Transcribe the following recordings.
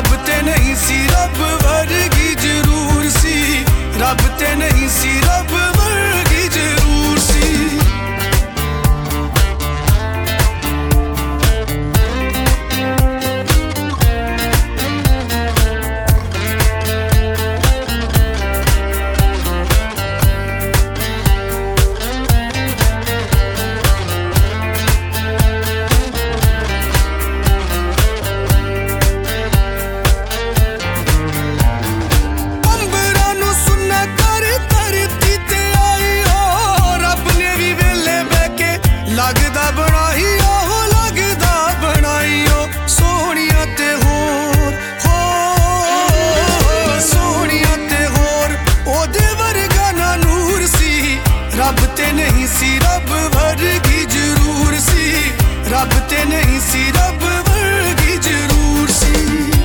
रब ते नहीं सी रब वर्गी जरूर सी, रब ते नहीं सी रब वर्गी जरूर सी। लगदा बनाई ओ लगदा बनाई ओ सोहणिया ते होर हो सोहणिया ते होर ओदे वर्गा ना नूर सी, रब ते नहीं सी रब वर्गी जरूर सी, रब ते नहीं सी रब वर्गी जरूर सी।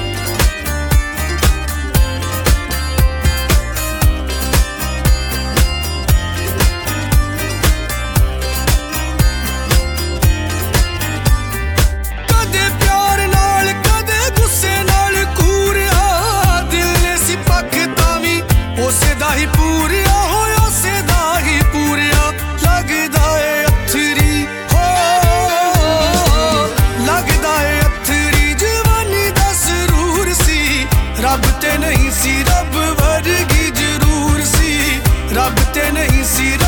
उसे दा ही पूरिया होया उसे दा ही पूरिया लगदा है अथरी हो, लगदा है अथरी जवानी दा सरूर सी, रब ते नहीं सी रब वर्गी जरूर सी, रब ते नहीं सी